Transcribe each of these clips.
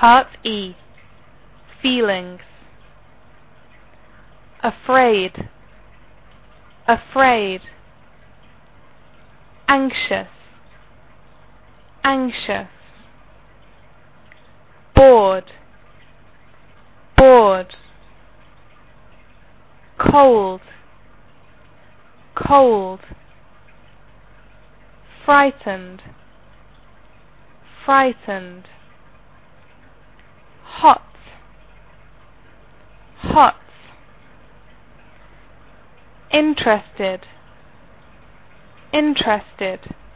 Part E. Feelings. Afraid, afraid. Anxious, anxious. Bored, bored. Cold, cold. Frightened, frightened. Hot, hot. Interested, interested.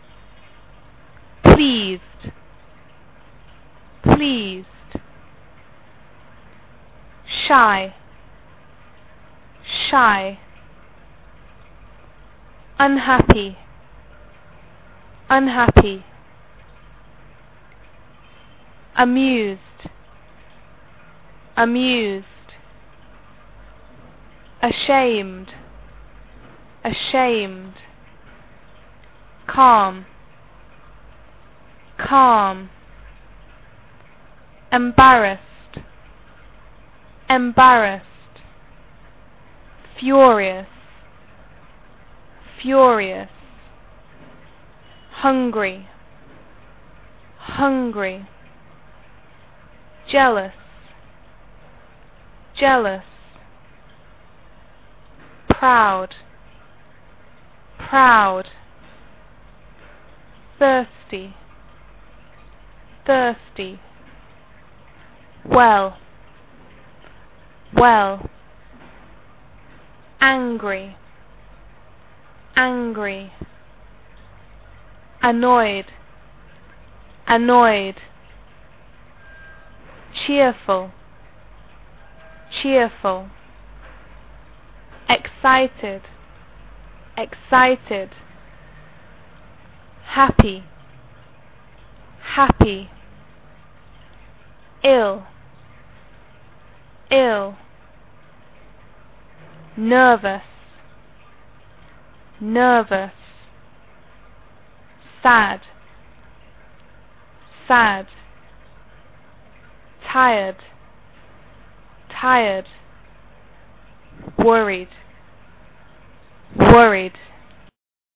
Pleased, pleased. Shy, shy. Unhappy, unhappy. Amused, amused. Ashamed, ashamed. Calm, calm. Embarrassed, embarrassed. Furious, furious. Hungry, hungry. Jealous, jealous. Proud, proud. Thirsty, thirsty. Well, well. Angry, angry. Annoyed, annoyed. Cheerful, cheerful. Excited, excited. Happy, happy. Ill, ill. Nervous, nervous. Sad, sad. Tired, tired. Worried, worried.